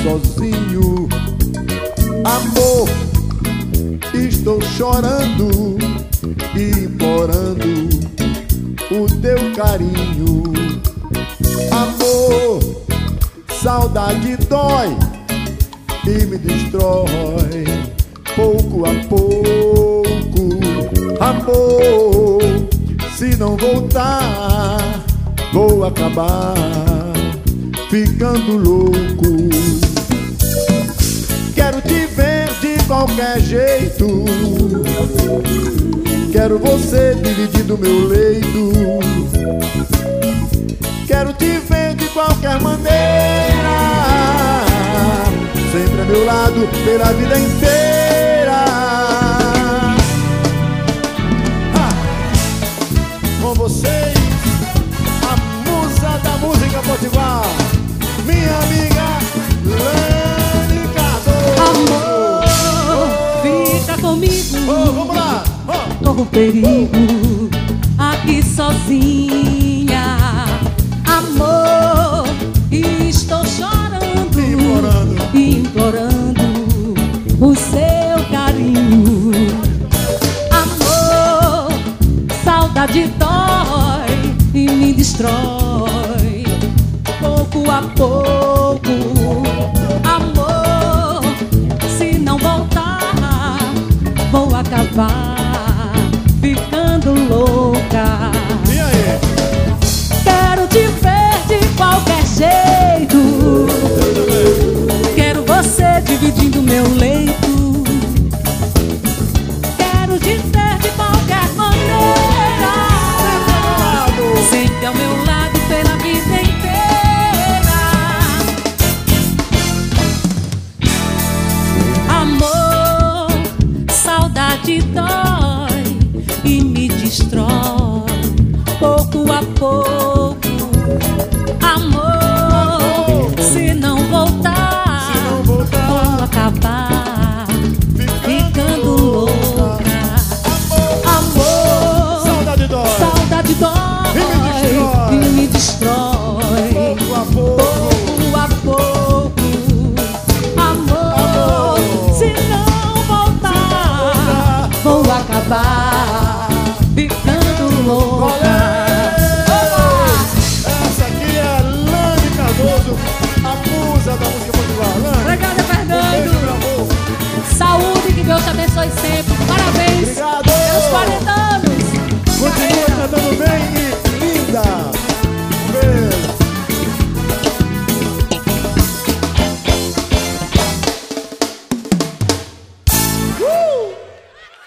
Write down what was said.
sozinho. Amor, estou chorando e implorando o teu carinho. Amor, saudade dói e me destrói pouco a pouco. Amor, se não voltar, vou acabar ficando louco. Quero te ver de qualquer jeito, quero você dividir do meu leito. Quero te ver de qualquer maneira, sempre a meu lado pela vida inteira. Com vocês, a musa da música potiguar, minha amiga Lani Cardoso. Amor, fica comigo. Vamos lá. Corro perigo aqui sozinha. Amor, estou chorando e implorando o seu carinho. Amor, saudade dói e me destrói pouco a pouco. Amor, se não voltar, vou acabar ficando louca. E aí? Quero te ver de qualquer jeito, quero você dividindo meu leito. Quero te ver de qualquer maneira, sempre ao meu lado pela vida inteira. Amor, saudade dói e me destrói pouco a pouco. Amor, se não voltar, vou acabar ficando louca. Amor, Saudade dói e me destrói pouco a pouco. Amor, se não voltar, vou acabar ficando louca. Essa aqui é a Lani Cardoso, a musa da música potiguar. Lani, Obrigada, beijo, Fernando. meu amor. Saúde, que Deus te abençoe sempre. Parabéns Obrigado. pelos 40 anos. Continua cantando bem